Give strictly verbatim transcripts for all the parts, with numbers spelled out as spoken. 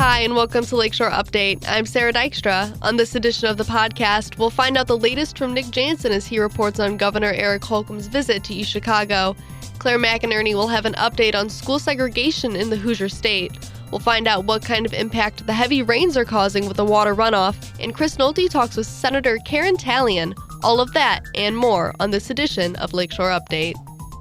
Hi, and welcome to Lakeshore Update. I'm Sarah Dykstra. On this edition of the podcast, we'll find out the latest from Nick Jansen as he reports on Governor Eric Holcomb's visit to East Chicago. Claire McInerney will have an update on school segregation in the Hoosier State. We'll find out what kind of impact the heavy rains are causing with the water runoff. And Chris Nolte talks with Senator Karen Tallian. All of that and more on this edition of Lakeshore Update.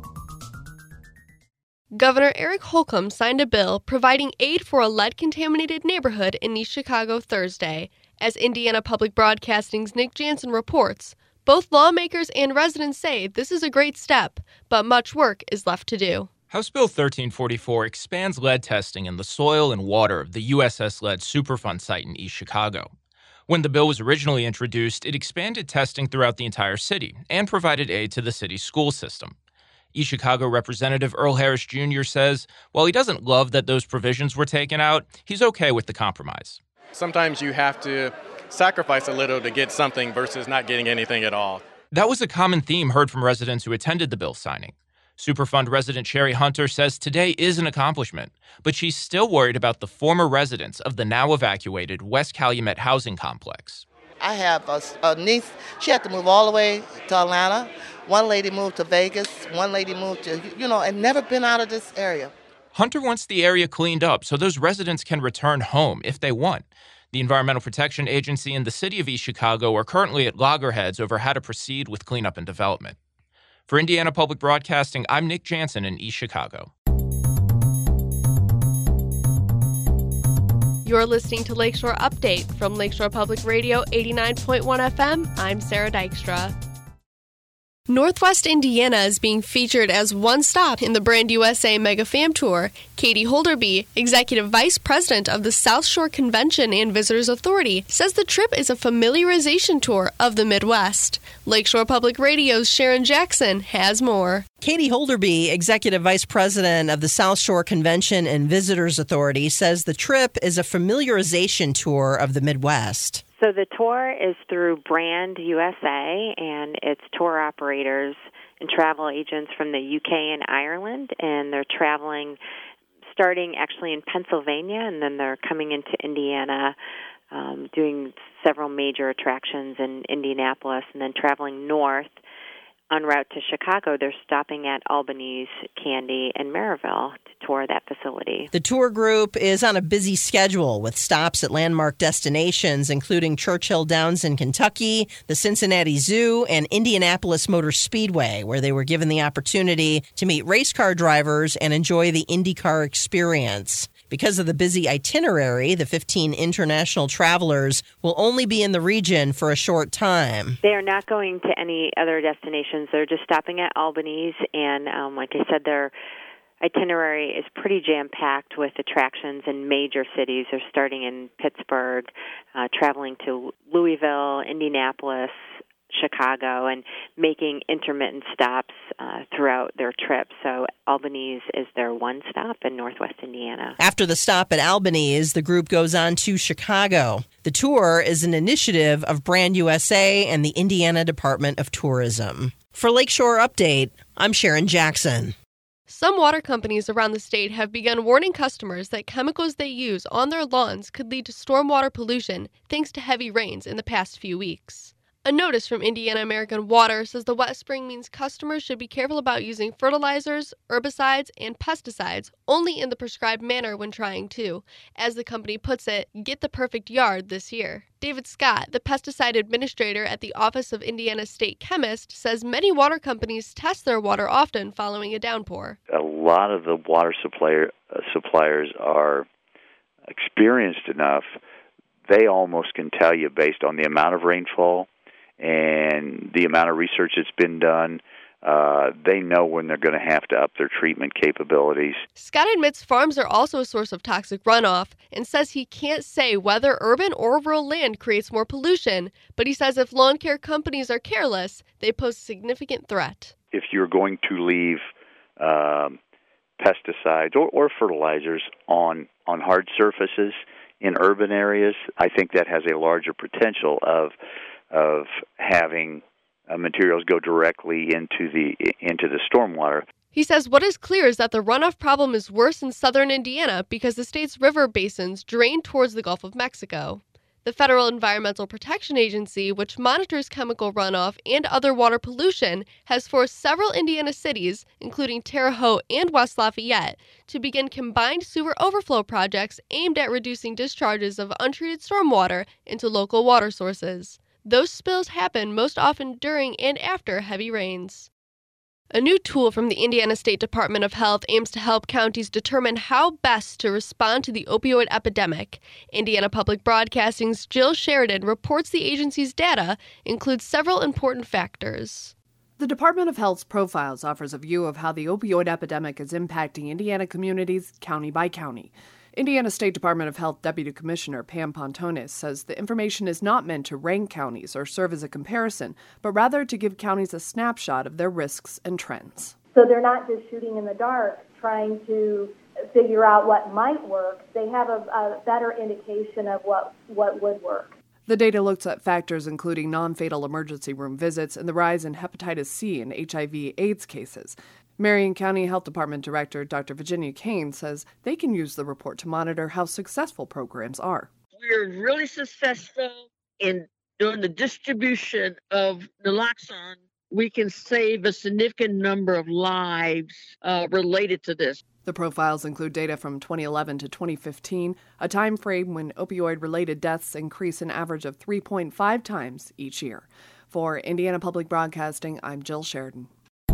Governor Eric Holcomb signed a bill providing aid for a lead-contaminated neighborhood in East Chicago Thursday. As Indiana Public Broadcasting's Nick Jansen reports, both lawmakers and residents say this is a great step, but much work is left to do. House Bill thirteen forty-four expands lead testing in the soil and water of the U S S Lead Superfund site in East Chicago. When the bill was originally introduced, it expanded testing throughout the entire city and provided aid to the city's school system. East Chicago Representative Earl Harris Junior says while he doesn't love that those provisions were taken out, he's okay with the compromise. Sometimes you have to sacrifice a little to get something versus not getting anything at all. That was a common theme heard from residents who attended the bill signing. Superfund resident Sherry Hunter says today is an accomplishment, but she's still worried about the former residents of the now evacuated West Calumet housing complex. I have a, a niece. She had to move all the way to Atlanta. One lady moved to Vegas. One lady moved to, you know, and never been out of this area. Hunter wants the area cleaned up so those residents can return home if they want. The Environmental Protection Agency and the city of East Chicago are currently at loggerheads over how to proceed with cleanup and development. For Indiana Public Broadcasting, I'm Nick Jansen in East Chicago. You're listening to Lakeshore Update from Lakeshore Public Radio eighty-nine point one F M. I'm Sarah Dykstra. Northwest Indiana is being featured as one stop in the Brand U S A Mega Fam Tour. Katie Holderby, Executive Vice President of the South Shore Convention and Visitors Authority, says the trip is a familiarization tour of the Midwest. Lakeshore Public Radio's Sharon Jackson has more. Katie Holderby, Executive Vice President of the South Shore Convention and Visitors Authority, says the trip is a familiarization tour of the Midwest. So the tour is through Brand U S A, and it's tour operators and travel agents from the U K and Ireland, and they're traveling starting actually in Pennsylvania, and then they're coming into Indiana, um, doing several major attractions in Indianapolis, and then traveling north. En route to Chicago, they're stopping at Albany's, Candy, and Maryville to tour that facility. The tour group is on a busy schedule with stops at landmark destinations, including Churchill Downs in Kentucky, the Cincinnati Zoo, and Indianapolis Motor Speedway, where they were given the opportunity to meet race car drivers and enjoy the IndyCar experience. Because of the busy itinerary, the fifteen international travelers will only be in the region for a short time. They are not going to any other destinations. They're just stopping at Albany's, and um, like I said, their itinerary is pretty jam-packed with attractions in major cities. They're starting in Pittsburgh, uh, traveling to Louisville, Indianapolis, Chicago, and making intermittent stops uh, throughout their trip. So Albany's is their one stop in Northwest Indiana. After the stop at Albany's, the group goes on to Chicago. The tour is an initiative of Brand U S A and the Indiana Department of Tourism. For Lakeshore Update, I'm Sharon Jackson. Some water companies around the state have begun warning customers that chemicals they use on their lawns could lead to stormwater pollution thanks to heavy rains in the past few weeks. A notice from Indiana American Water says the wet spring means customers should be careful about using fertilizers, herbicides, and pesticides only in the prescribed manner when trying to, as the company puts it, get the perfect yard this year. David Scott, the pesticide administrator at the Office of Indiana State Chemist, says many water companies test their water often following a downpour. A lot of the water supplier, uh, suppliers are experienced enough, they almost can tell you based on the amount of rainfall and the amount of research that's been done, uh, they know when they're going to have to up their treatment capabilities. Scott admits farms are also a source of toxic runoff and says he can't say whether urban or rural land creates more pollution, but he says if lawn care companies are careless, they pose a significant threat. If you're going to leave um, pesticides or, or fertilizers on, on hard surfaces in urban areas, I think that has a larger potential of of having uh, materials go directly into the into the stormwater. He says what is clear is that the runoff problem is worse in southern Indiana because the state's river basins drain towards the Gulf of Mexico. The Federal Environmental Protection Agency, which monitors chemical runoff and other water pollution, has forced several Indiana cities, including Terre Haute and West Lafayette, to begin combined sewer overflow projects aimed at reducing discharges of untreated stormwater into local water sources. Those spills happen most often during and after heavy rains. A new tool from the Indiana State Department of Health aims to help counties determine how best to respond to the opioid epidemic. Indiana Public Broadcasting's Jill Sheridan reports the agency's data includes several important factors. The Department of Health's Profiles offers a view of how the opioid epidemic is impacting Indiana communities county by county. Indiana State Department of Health Deputy Commissioner Pam Pontonis says the information is not meant to rank counties or serve as a comparison, but rather to give counties a snapshot of their risks and trends. So they're not just shooting in the dark, trying to figure out what might work. They have a, a better indication of what, what would work. The data looks at factors including non-fatal emergency room visits and the rise in hepatitis C and H I V AIDS cases. Marion County Health Department Director Doctor Virginia Kane says they can use the report to monitor how successful programs are. We're really successful in doing the distribution of naloxone. We can save a significant number of lives uh, related to this. The profiles include data from twenty eleven to twenty fifteen, a time frame when opioid-related deaths increase an average of three point five times each year. For Indiana Public Broadcasting, I'm Jill Sheridan.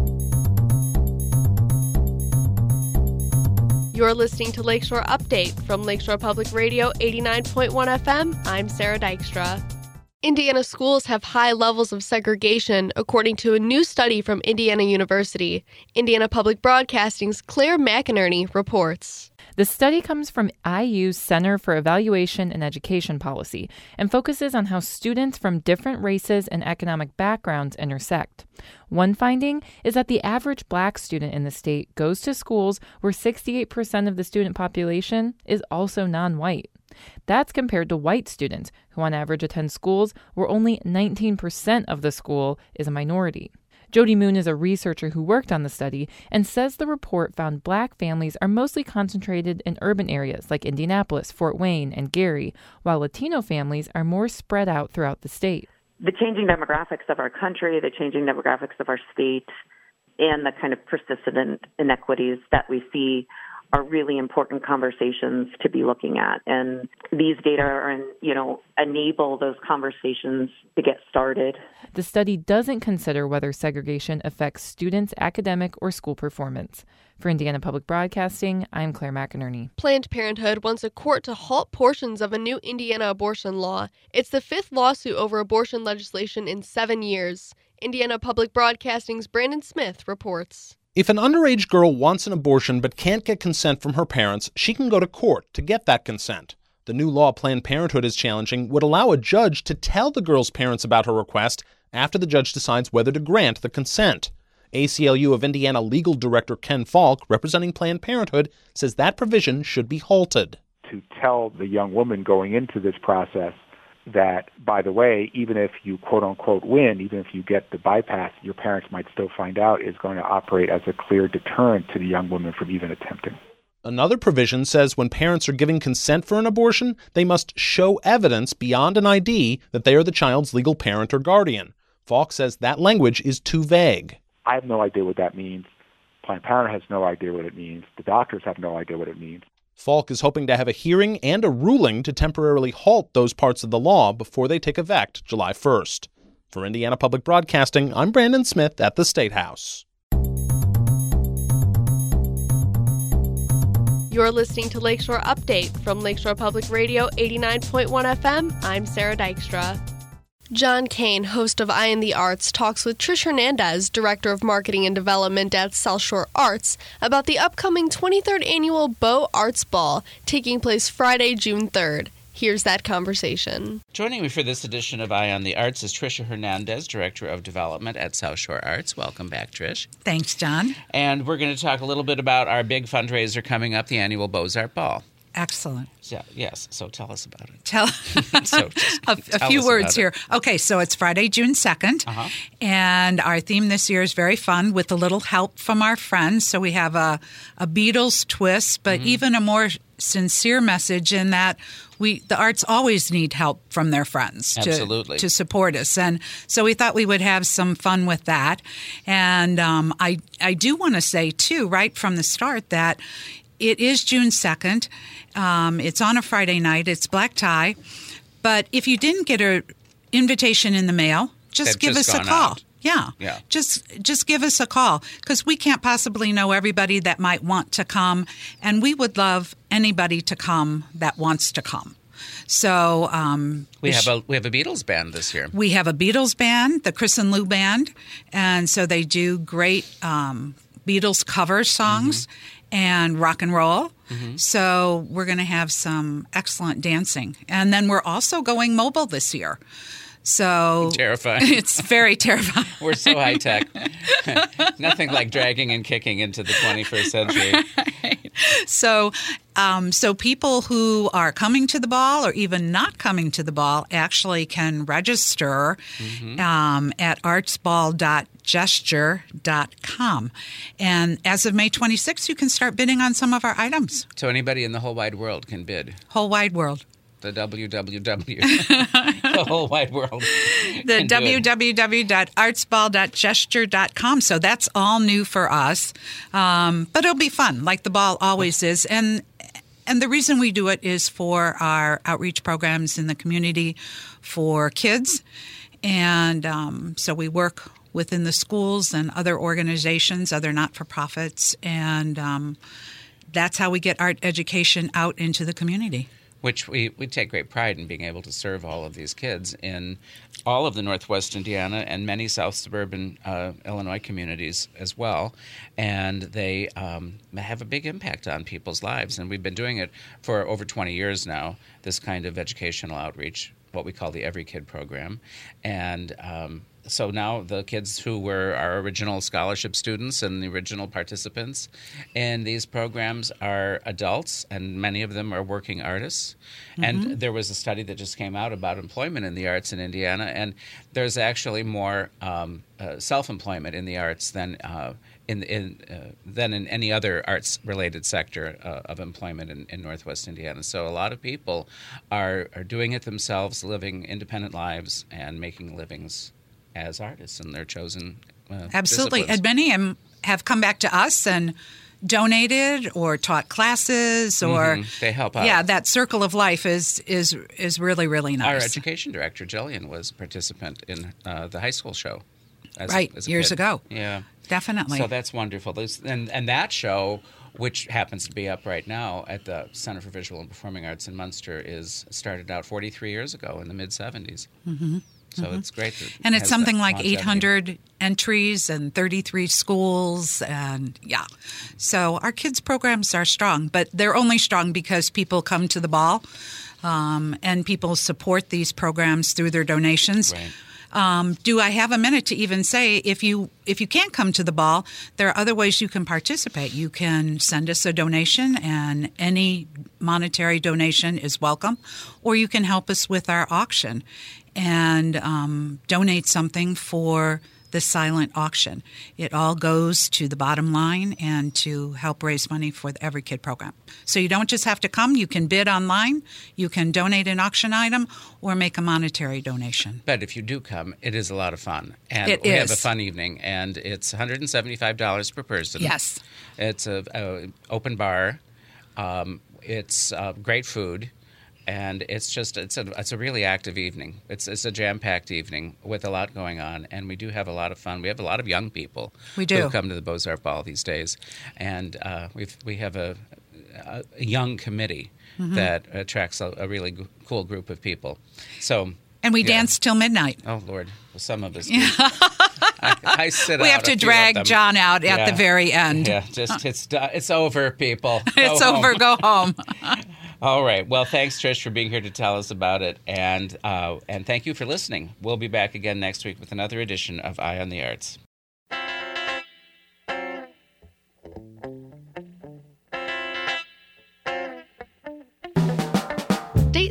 You're listening to Lakeshore Update from Lakeshore Public Radio eighty-nine point one F M. I'm Sarah Dykstra. Indiana schools have high levels of segregation, according to a new study from Indiana University. Indiana Public Broadcasting's Claire McInerney reports. The study comes from I U's Center for Evaluation and Education Policy and focuses on how students from different races and economic backgrounds intersect. One finding is that the average black student in the state goes to schools where sixty-eight percent of the student population is also non-white. That's compared to white students, who on average attend schools where only nineteen percent of the school is a minority. Jody Moon is a researcher who worked on the study and says the report found black families are mostly concentrated in urban areas like Indianapolis, Fort Wayne, and Gary, while Latino families are more spread out throughout the state. The changing demographics of our country, the changing demographics of our state, and the kind of persistent inequities that we see are really important conversations to be looking at. And these data are, you know, enable those conversations to get started. The study doesn't consider whether segregation affects students' academic or school performance. For Indiana Public Broadcasting, I'm Claire McInerney. Planned Parenthood wants a court to halt portions of a new Indiana abortion law. It's the fifth lawsuit over abortion legislation in seven years. Indiana Public Broadcasting's Brandon Smith reports. If an underage girl wants an abortion but can't get consent from her parents, she can go to court to get that consent. The new law Planned Parenthood is challenging would allow a judge to tell the girl's parents about her request after the judge decides whether to grant the consent. A C L U of Indiana Legal Director Ken Falk, representing Planned Parenthood, says that provision should be halted. To tell the young woman going into this process that, by the way, even if you quote-unquote win, even if you get the bypass, your parents might still find out, is going to operate as a clear deterrent to the young woman from even attempting. Another provision says when parents are giving consent for an abortion, they must show evidence beyond an I D that they are the child's legal parent or guardian. Falk says that language is too vague. I have no idea what that means. Planned Parenthood has no idea what it means. The doctors have no idea what it means. Falk is hoping to have a hearing and a ruling to temporarily halt those parts of the law before they take effect July first. For Indiana Public Broadcasting, I'm Brandon Smith at the State House. You're listening to Lakeshore Update from Lakeshore Public Radio eighty-nine point one F M. I'm Sarah Dykstra. John Kane, host of Eye in the Arts, talks with Trish Hernandez, Director of Marketing and Development at South Shore Arts, about the upcoming twenty-third Annual Bow Arts Ball, taking place Friday, June third. Here's that conversation. Joining me for this edition of Eye on the Arts is Trisha Hernandez, Director of Development at South Shore Arts. Welcome back, Trish. Thanks, John. And we're going to talk a little bit about our big fundraiser coming up, the annual Beaux Art Ball. Excellent. Yeah, yes. So tell us about it. Tell, so just a, a tell few us words about here. it. Okay, so it's Friday, June second, Uh-huh. and our theme this year is very fun with a little help from our friends. So we have a, a Beatles twist, but Mhm. even a more sincere message in that we the arts always need help from their friends to, Absolutely. to support us. And so we thought we would have some fun with that. And um, I, I do want to say, too, right from the start that it is June second. Um, it's on a Friday night. It's black tie. But if you didn't get an invitation in the mail, just They've give just us a gone call. out. Yeah. Yeah. Just just give us a call because we can't possibly know everybody that might want to come. And we would love anybody to come that wants to come. So um, We have a we have a Beatles band this year. we have a Beatles band, the Chris and Lou Band. And so they do great um, Beatles cover songs. And rock and roll. Mhm. So we're going to have some excellent dancing. And then we're also going mobile this year. So Terrifying. It's very terrifying. We're so high tech. Nothing like dragging and kicking into the twenty-first century. So, um, so people who are coming to the ball or even not coming to the ball actually can register Mm-hmm. um, at artsball dot gesture dot com. And as of May twenty-sixth, you can start bidding on some of our items. So anybody in the whole wide world can bid. Whole wide world. The W W W. The whole wide world. The can do it. w w w dot artsball dot gesture dot com. So that's all new for us. Um, but it'll be fun, like the ball always is. And and the reason we do it is for our outreach programs in the community for kids. And um, so we work within the schools and other organizations, other not-for-profits. And um, that's how we get art education out into the community. Which we, we take great pride in being able to serve all of these kids in all of the Northwest Indiana and many South suburban uh, Illinois communities as well. And they um, have a big impact on people's lives. And we've been doing it for over twenty years now, this kind of educational outreach, what we call the Every Kid program. And um, so now the kids who were our original scholarship students and the original participants in these programs are adults, and many of them are working artists. Mhm. And there was a study that just came out about employment in the arts in Indiana, and there's actually more um, uh, self-employment in the arts than uh, in, in uh, than in any other arts-related sector uh, of employment in, in Northwest Indiana. So a lot of people are are doing it themselves, living independent lives, and making livings as artists in their chosen uh, Absolutely. disciplines. And many of them have come back to us and donated or taught classes or Mhm. They help out. Yeah, that circle of life is is is really, really Our nice. education director, Jillian, was a participant in uh, the high school show. As, Right, as a years kid. ago. Yeah. Definitely. So that's wonderful. This- And, and that show, which happens to be up right now at the Center for Visual and Performing Arts in Munster, is started out forty-three years ago in the mid-seventies. Mm-hmm. So Mhm. it's great. That it And it's has something that like longevity. eight hundred entries and thirty-three schools. And yeah. So our kids' programs are strong, but they're only strong because people come to the ball um, and people support these programs through their donations. Right. Um, do I have a minute to even say if you if you can't come to the ball, there are other ways you can participate. You can send us a donation, and any monetary donation is welcome, or you can help us with our auction and um, donate something for the silent auction. It all goes to the bottom line and to help raise money for the Every Kid program. So you don't just have to come. You can bid online, you can donate an auction item, or make a monetary donation. But if you do come, it is a lot of fun. And It we have a is. fun evening, and it's one hundred seventy-five dollars per person. Yes. It's a, a open bar. Um, it's uh, great food. And it's just it's a it's a really active evening. It's it's a jam-packed evening with a lot going on, and we do have a lot of fun. We have a lot of young people We do. who come to the Beaux-Arts Ball these days, and uh, we've we have a, a young committee Mhm. that attracts a, a really g- cool group of people. So And we yeah. dance till midnight. Oh Lord, well, some of us. Do. I, I sit We out have a to few of drag them. John out at Yeah. the very end. Yeah, just it's do- it's over, people. Go It's home. over. Go home. All right. Well, thanks, Trish, for being here to tell us about it, and uh, and thank you for listening. We'll be back again next week with another edition of Eye on the Arts.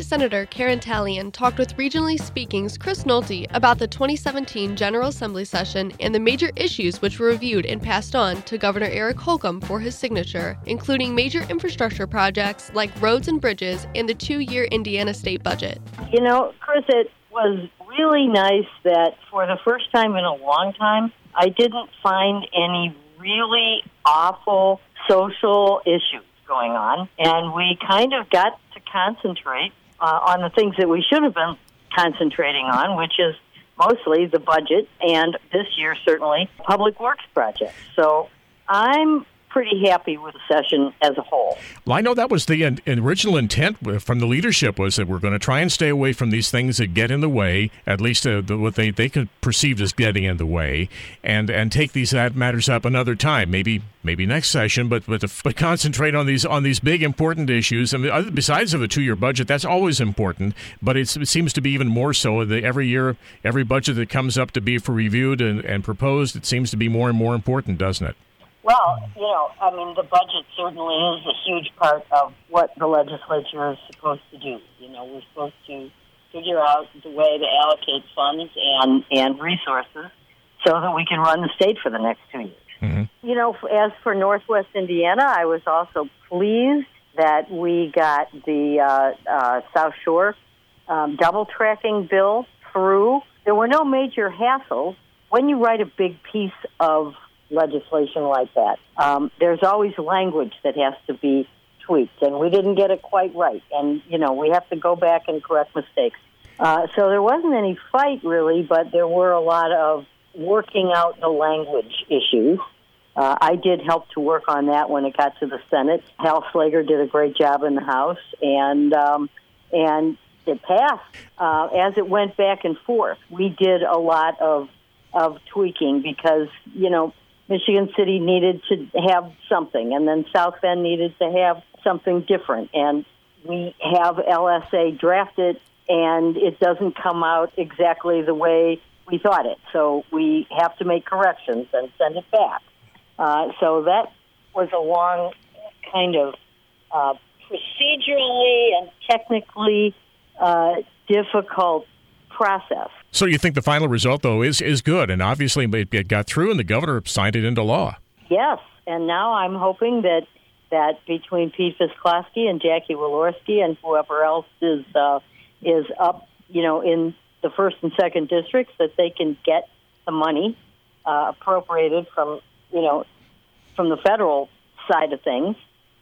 Senator Karen Tallien talked with Regionally Speaking's Chris Nolte about the twenty seventeen General Assembly session and the major issues which were reviewed and passed on to Governor Eric Holcomb for his signature, including major infrastructure projects like roads and bridges and the two-year Indiana state budget. You know, Chris, it was really nice that for the first time in a long time, I didn't find any really awful social issues going on, and we kind of got to concentrate uh, on the things that we should have been concentrating on, which is mostly the budget and this year certainly public works projects. So I'm pretty happy with the session as a whole. Well, I know that was the in, original intent from the leadership, was that we're going to try and stay away from these things that get in the way, at least uh, the, what they, they could perceive as getting in the way, and, and take these that matters up another time, maybe maybe next session, but but, to, but concentrate on these on these big important issues. I mean, besides of a two-year budget, that's always important, but it's, it seems to be even more so. The, every year, every budget that comes up to be for reviewed and, and proposed, it seems to be more and more important, doesn't it? Well, you know, I mean, the budget certainly is a huge part of what the legislature is supposed to do. You know, we're supposed to figure out the way to allocate funds and, and resources so that we can run the state for the next two years. Mm-hmm. You know, as for Northwest Indiana, I was also pleased that we got the uh, uh, South Shore um, double tracking bill through. There were no major hassles. When you write a big piece of legislation like that, um, there's always language that has to be tweaked, and we didn't get it quite right. And, you know, we have to go back and correct mistakes. Uh, so there wasn't any fight, really, but there were a lot of working out the language issues. Uh, I did help to work on that when it got to the Senate. Hal Slager did a great job in the House, and um, and it passed. Uh, as it went back and forth, we did a lot of of tweaking because, you know, Michigan City needed to have something, and then South Bend needed to have something different. And we have L S A drafted, and it doesn't come out exactly the way we thought it. So we have to make corrections and send it back. Uh, so that was a long kind of uh, procedurally and technically uh, difficult process. So you think the final result, though, is, is good, and obviously it, it got through and the governor signed it into law. Yes, and now I'm hoping that that between Pete Visclosky and Jackie Walorski and whoever else is uh, is up, you know, in the first and second districts, that they can get the money uh, appropriated from, you know, from the federal side of things,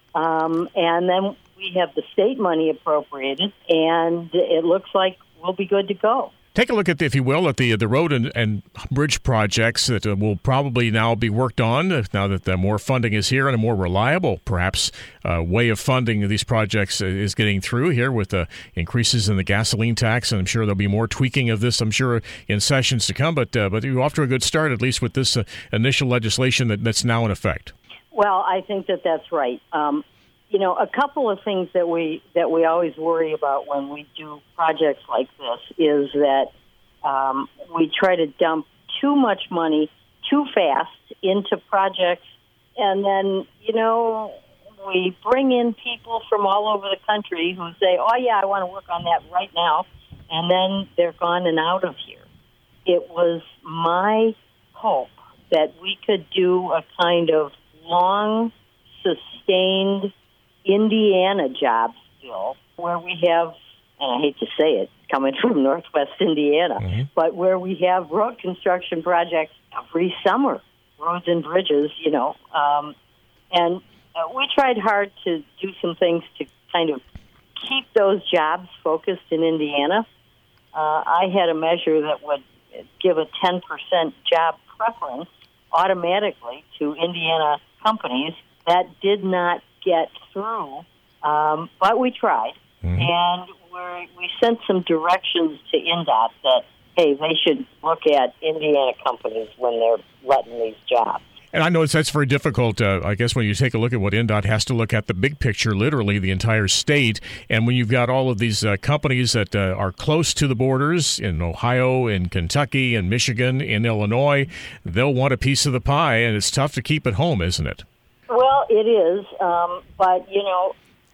um, and then we have the state money appropriated, and it looks like we'll be good to go. Take a look at, the, if you will, at the the road and, and bridge projects that uh, will probably now be worked on uh, now that the more funding is here and a more reliable, perhaps, uh, way of funding these projects is getting through here with the increases in the gasoline tax, and I'm sure there'll be more tweaking of this, I'm sure, in sessions to come. But uh, but you're off to a good start, at least with this uh, initial legislation that, that's now in effect. Well, I think that that's right. Um, You know, a couple of things that we that we always worry about when we do projects like this is that um, we try to dump too much money too fast into projects, and then, you know, we bring in people from all over the country who say, oh, yeah, I want to work on that right now, and then they're gone and out of here. It was my hope that we could do a kind of long, sustained Indiana jobs bill where we have, and I hate to say it, coming from Northwest Indiana, mm-hmm. but where we have road construction projects every summer, roads and bridges, you know. Um, and uh, we tried hard to do some things to kind of keep those jobs focused in Indiana. Uh, I had a measure that would give a ten percent job preference automatically to Indiana companies. That did not get through, um, but we tried, mm-hmm. and we're, we sent some directions to I N D O T that, hey, they should look at Indiana companies when they're letting these jobs. And I know it's, that's very difficult, uh, I guess, when you take a look at what I N D O T has to look at the big picture, literally the entire state, and when you've got all of these uh, companies that uh, are close to the borders in Ohio, in Kentucky, in Michigan, in Illinois, they'll want a piece of the pie, and it's tough to keep it home, isn't it? Well, it is, um, but, you know,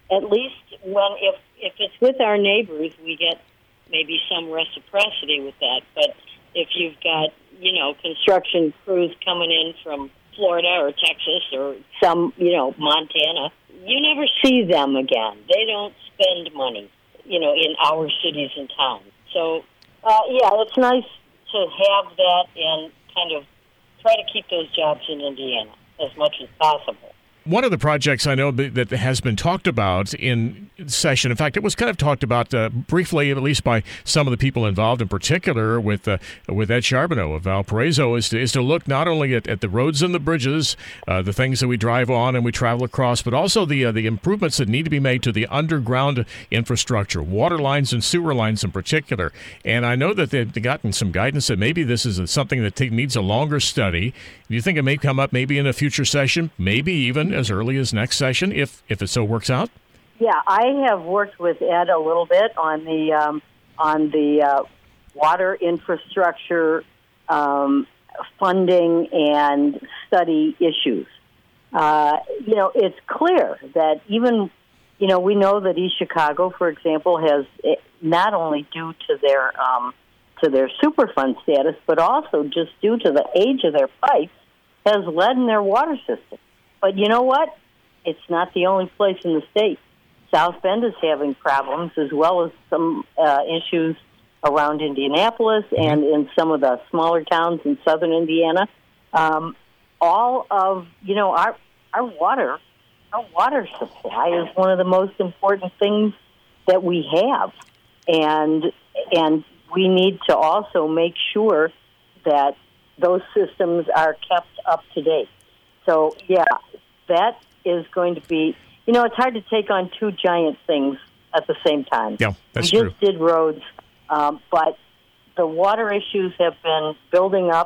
at least when if if it's with our neighbors, we get maybe some reciprocity with that. But if you've got, you know, construction crews coming in from Florida or Texas or some, you know, Montana, you never see them again. They don't spend money, you know, in our cities and towns. So, uh, yeah, it's nice to have that and kind of try to keep those jobs in Indiana as much as possible. One of the projects I know that has been talked about in session, in fact, it was kind of talked about uh, briefly, at least by some of the people involved, in particular with uh, with Ed Charbonneau of Valparaiso, is to, is to look not only at, at the roads and the bridges, uh, the things that we drive on and we travel across, but also the uh, the improvements that need to be made to the underground infrastructure, water lines and sewer lines in particular. And I know that they've gotten some guidance that maybe this is something that take, needs a longer study. Do you think it may come up maybe in a future session, maybe even as early as next session, if if it so works out? Yeah, I have worked with Ed a little bit on the um, on the uh, water infrastructure um, funding and study issues. Uh, you know, it's clear that even, you know, we know that East Chicago, for example, has not only due to their um, to their Superfund status, but also just due to the age of their pipes, has lead in their water system. But you know what? It's not the only place in the state. South Bend is having problems, as well as some uh, issues around Indianapolis and in some of the smaller towns in southern Indiana. Um, all of, you know, our our water, our water supply is one of the most important things that we have. And and we need to also make sure that those systems are kept up to date. So, yeah, that is going to be, you know, it's hard to take on two giant things at the same time. Yeah, that's we true. just did roads, um, but the water issues have been building up,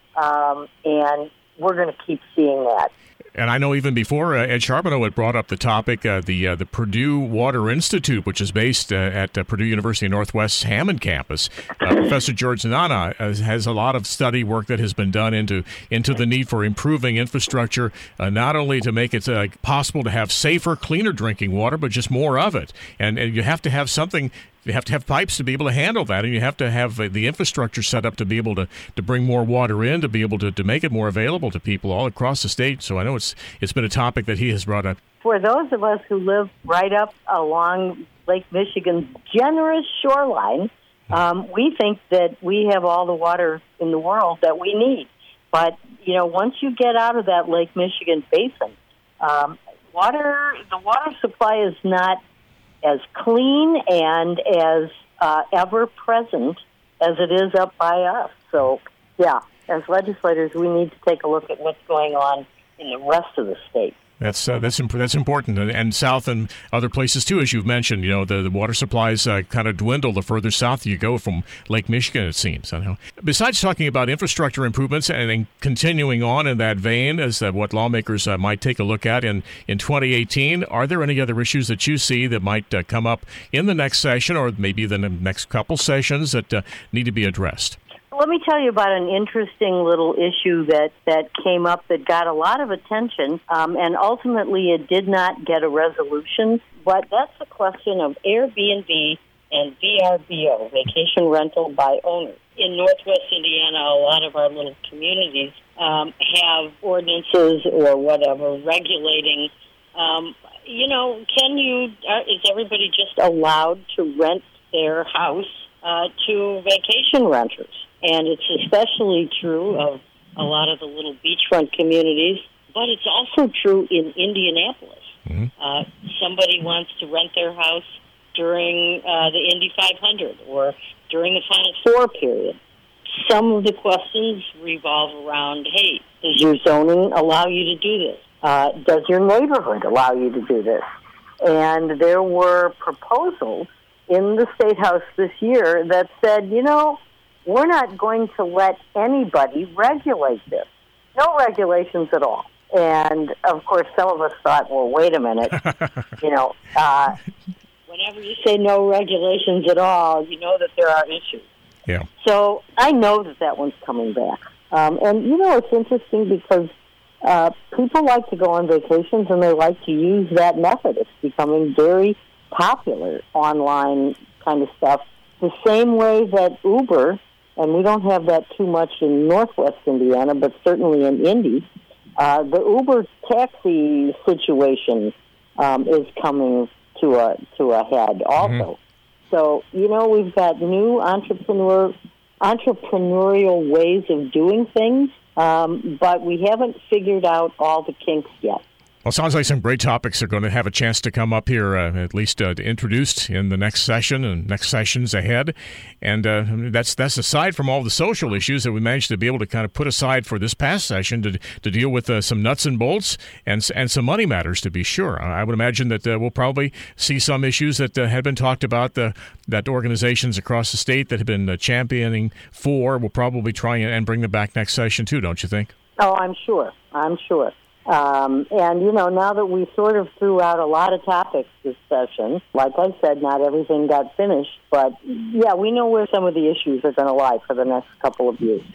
um, and we're going to keep seeing that. And I know even before uh, Ed Charbonneau had brought up the topic, uh, the uh, the Purdue Water Institute, which is based uh, at uh, Purdue University Northwest's Hammond campus. Uh, Professor George Nana has, has a lot of study work that has been done into into the need for improving infrastructure, uh, not only to make it uh, possible to have safer, cleaner drinking water, but just more of it. And, and you have to have something. You have to have pipes to be able to handle that, and you have to have the infrastructure set up to be able to, to bring more water in, to be able to, to make it more available to people all across the state. So I know it's it's been a topic that he has brought up. For those of us who live right up along Lake Michigan's generous shoreline, um, we think that we have all the water in the world that we need. But, you know, once you get out of that Lake Michigan basin, um, water, the water supply is not as clean and as uh, ever-present as it is up by us. So, yeah, as legislators, we need to take a look at what's going on in the rest of the state. That's uh, that's imp- that's important, and, and south and other places too, as you've mentioned. You know, the, the water supplies uh, kind of dwindle the further south you go from Lake Michigan. It seems. I know. Besides talking about infrastructure improvements and, and continuing on in that vein, as uh, what lawmakers uh, might take a look at in, in twenty eighteen, are there any other issues that you see that might uh, come up in the next session, or maybe the next couple sessions that uh, need to be addressed? Let me tell you about an interesting little issue that, that came up that got a lot of attention, um, and ultimately it did not get a resolution. But that's the question of Airbnb and V R B O, vacation rental by owners. In Northwest Indiana, a lot of our little communities um, have ordinances or whatever regulating, um, you know, can you, uh, is everybody just allowed to rent their house uh, to vacation renters? And it's especially true of a lot of the little beachfront communities, but it's also true in Indianapolis. Mm-hmm. Uh, somebody wants to rent their house during uh, the Indy five hundred or during the Final Four period. Some of the questions revolve around, hey, does your zoning allow you to do this? Uh, does your neighborhood allow you to do this? And there were proposals in the State House this year that said, you know, we're not going to let anybody regulate this. No regulations at all. And, of course, some of us thought, well, wait a minute. you know, uh, whenever you say no regulations at all, you know that there are issues. Yeah. So I know that that one's coming back. Um, and, you know, it's interesting because uh, people like to go on vacations and they like to use that method. It's becoming very popular online kind of stuff. The same way that Uber, and we don't have that too much in Northwest Indiana, but certainly in Indy, uh, the Uber taxi situation um, is coming to a to a head also. Mm-hmm. So, you know, we've got new entrepreneur entrepreneurial ways of doing things, um, but we haven't figured out all the kinks yet. Well, it sounds like some great topics are going to have a chance to come up here, uh, at least uh, introduced in the next session and next sessions ahead. And uh, that's that's aside from all the social issues that we managed to be able to kind of put aside for this past session to to deal with uh, some nuts and bolts and and some money matters, to be sure. I would imagine that uh, we'll probably see some issues that uh, had been talked about, uh, that organizations across the state that have been uh, championing for will probably try and bring them back next session too, don't you think? Oh, I'm sure. I'm sure. Um, and, you know, now that we sort of threw out a lot of topics this session, like I said, not everything got finished, but, yeah, we know where some of the issues are going to lie for the next couple of years.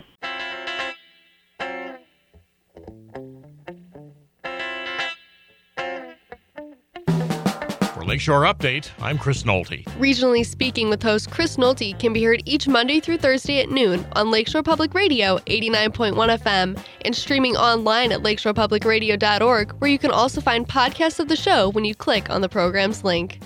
Lakeshore Update, I'm Chris Nolte. Regionally Speaking with host Chris Nolte can be heard each Monday through Thursday at noon on Lakeshore Public Radio eighty-nine point one F M and streaming online at lakeshore public radio dot org, where you can also find podcasts of the show when you click on the program's link.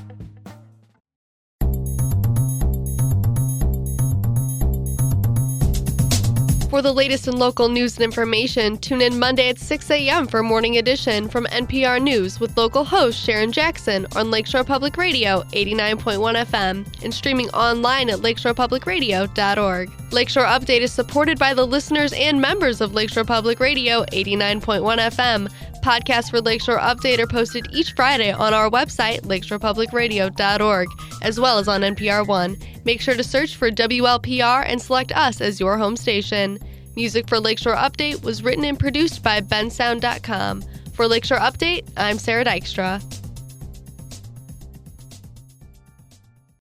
For the latest in local news and information, tune in Monday at six a.m. for Morning Edition from N P R News with local host Sharon Jackson on Lakeshore Public Radio eighty-nine point one F M and streaming online at lakeshore public radio dot org. Lakeshore Update is supported by the listeners and members of Lakeshore Public Radio eighty-nine point one F M. Podcasts for Lakeshore Update are posted each Friday on our website, lakeshore public radio dot org, as well as on N P R One. Make sure to search for W L P R and select us as your home station. Music for Lakeshore Update was written and produced by ben sound dot com. For Lakeshore Update, I'm Sarah Dykstra.